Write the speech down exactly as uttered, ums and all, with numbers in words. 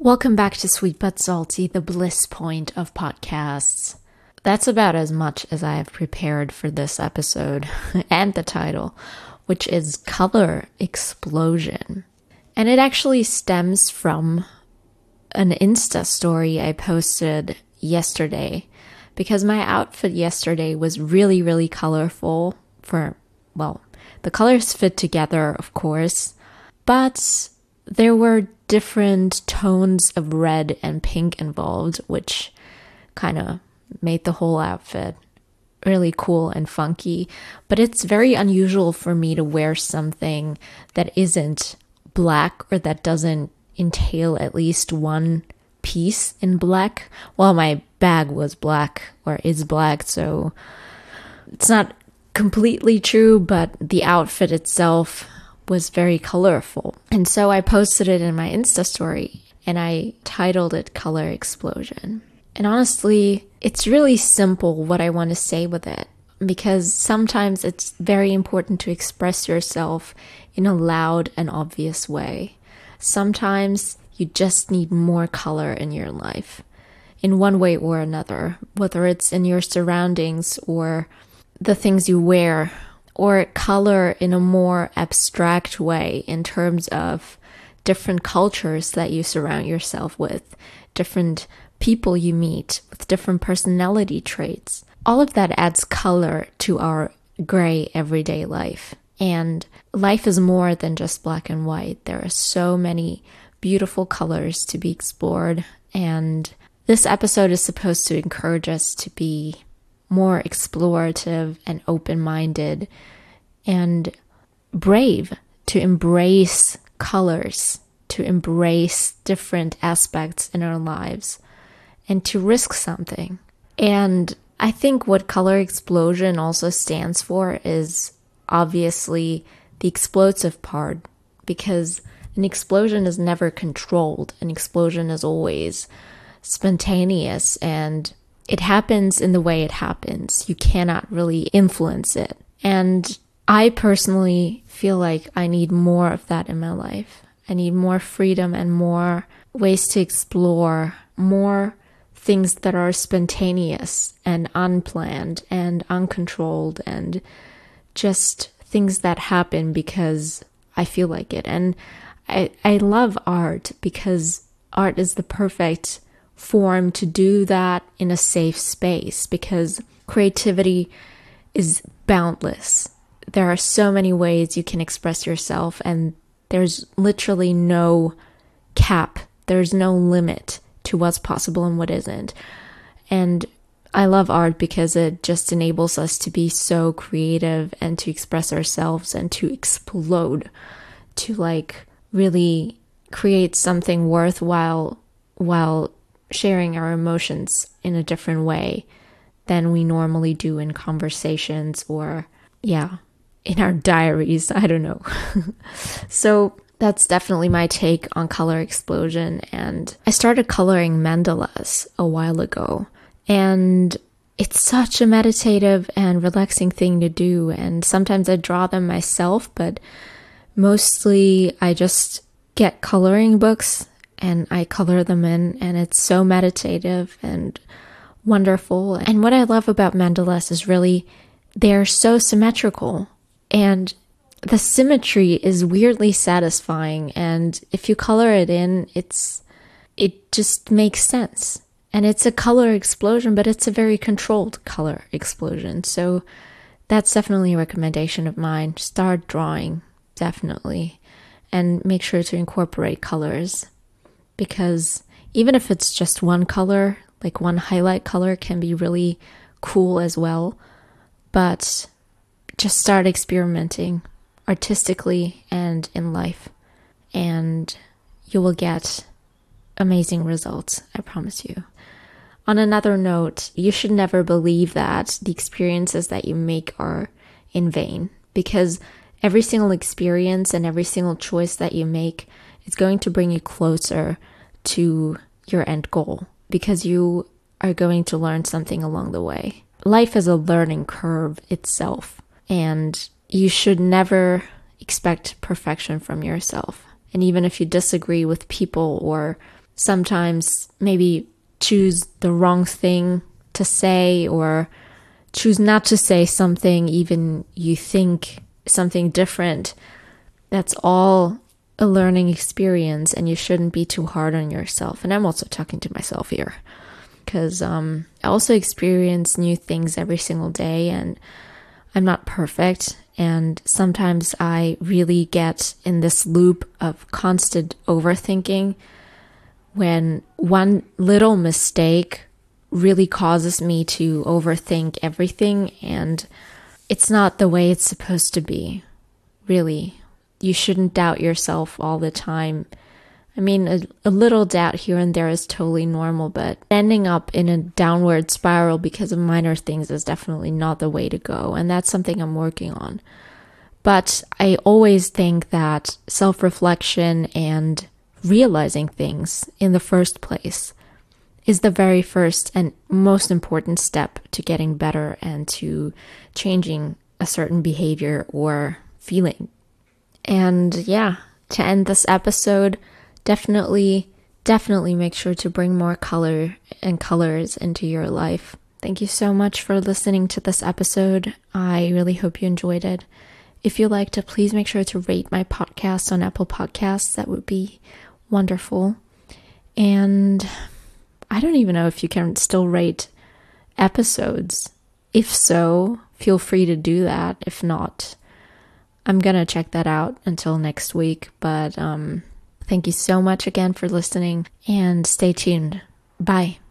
Welcome back to Sweet But Salty, the bliss point of podcasts. That's about as much as I have prepared for this episode and the title, which is Color Explosion. And it actually stems from an Insta story I posted yesterday because my outfit yesterday was really, really colorful for, well, the colors fit together, of course, but there were different tones of red and pink involved, which kind of made the whole outfit really cool and funky. But it's very unusual for me to wear something that isn't black or that doesn't entail at least one piece in black. Well, my bag was black or is black, so it's not completely true, but the outfit itself was very colorful. And so I posted it in my Insta story and I titled it Color Explosion. And honestly, it's really simple what I want to say with it, because sometimes it's very important to express yourself in a loud and obvious way. Sometimes you just need more color in your life in one way or another, whether it's in your surroundings or the things you wear, or color in a more abstract way in terms of different cultures that you surround yourself with, different people you meet with different personality traits. All of that adds color to our gray everyday life. And life is more than just black and white. There are so many beautiful colors to be explored. And this episode is supposed to encourage us to be more explorative and open-minded and brave, to embrace colors, to embrace different aspects in our lives, and to risk something. And I think what Color Explosion also stands for is obviously the explosive part, because an explosion is never controlled. An explosion is always spontaneous and it happens in the way it happens. You cannot really influence it. And I personally feel like I need more of that in my life. I need more freedom and more ways to explore, more things that are spontaneous and unplanned and uncontrolled and just things that happen because I feel like it. And I, I love art because art is the perfect form to do that in a safe space, because creativity is boundless. There are so many ways you can express yourself, and there's literally no cap. There's no limit to what's possible and what isn't. And I love art because it just enables us to be so creative and to express ourselves and to explode, to like really create something worthwhile while sharing our emotions in a different way than we normally do in conversations or, yeah, in our diaries. I don't know. So that's definitely my take on Color Explosion. And I started coloring mandalas a while ago. And it's such a meditative and relaxing thing to do. And sometimes I draw them myself, but mostly I just get coloring books and I color them in. And it's so meditative and wonderful. And what I love about mandalas is really they're so symmetrical. And the symmetry is weirdly satisfying, and if you color it in, it's it just makes sense. And it's a color explosion, but it's a very controlled color explosion. So that's definitely a recommendation of mine. Start drawing, definitely, and make sure to incorporate colors, because even if it's just one color, like one highlight color can be really cool as well. But just start experimenting artistically and in life, and you will get amazing results, I promise you. On another note, you should never believe that the experiences that you make are in vain, because every single experience and every single choice that you make is going to bring you closer to your end goal, because you are going to learn something along the way. Life is a learning curve itself, and you should never expect perfection from yourself. And even if you disagree with people or sometimes maybe choose the wrong thing to say, or choose not to say something even you think something different. That's all a learning experience, and you shouldn't be too hard on yourself. And I'm also talking to myself here, because um, I also experience new things every single day, and I'm not perfect. And sometimes I really get in this loop of constant overthinking when one little mistake really causes me to overthink everything, and it's not the way it's supposed to be, really. You shouldn't doubt yourself all the time. I mean, a, a little doubt here and there is totally normal, but ending up in a downward spiral because of minor things is definitely not the way to go, and that's something I'm working on. But I always think that self-reflection and realizing things in the first place is the very first and most important step to getting better and to changing a certain behavior or feeling. And yeah, to end this episode, definitely, definitely make sure to bring more color and colors into your life. Thank you so much for listening to this episode. I really hope you enjoyed it. If you liked it, please make sure to rate my podcast on Apple Podcasts. That would be wonderful. And I don't even know if you can still rate episodes. If so, feel free to do that. If not, I'm gonna check that out until next week. But um, thank you so much again for listening, and stay tuned. Bye.